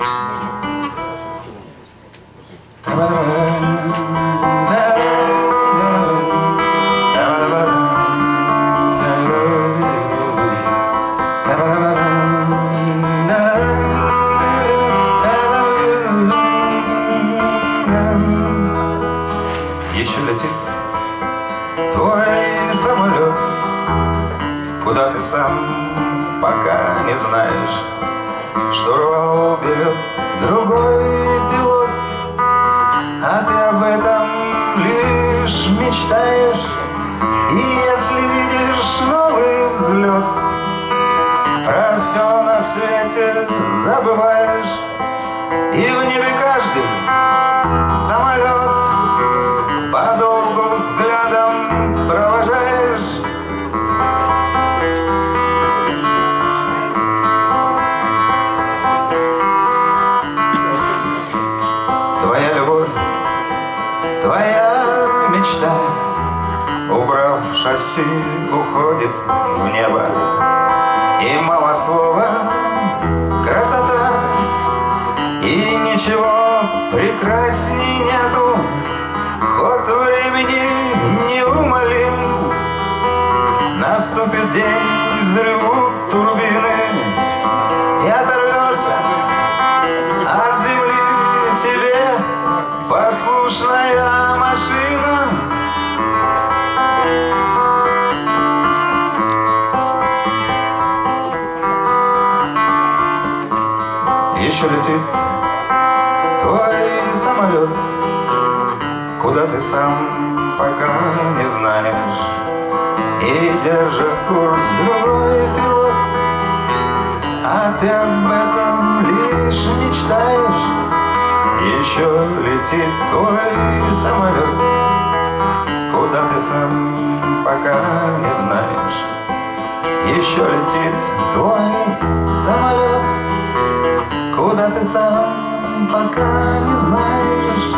Еще летит твой самолет, куда ты сам пока не знаешь. Штурвал берет другой пилот, а ты об этом лишь мечтаешь. И если видишь новый взлет, про все на свете забываешь. И в небе каждый самолет подолгу взглядом провожаешь. Твоя любовь, твоя мечта, убрав шасси, уходит в небо. И мало слова, красота, и ничего прекрасней нету. Ход времени неумолим, наступит день, взрывут турбины, и оторвется от земли тебе послушная машина. Еще летит твой самолет, куда ты сам пока не знаешь. И держит курс другой пилот, а ты об этом лишь мечтаешь. Еще летит твой самолет, куда ты сам пока не знаешь. Еще летит твой самолет, куда ты сам пока не знаешь.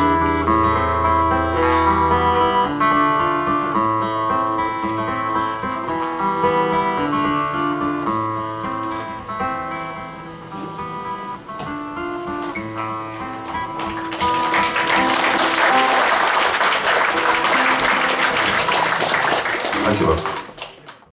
Спасибо.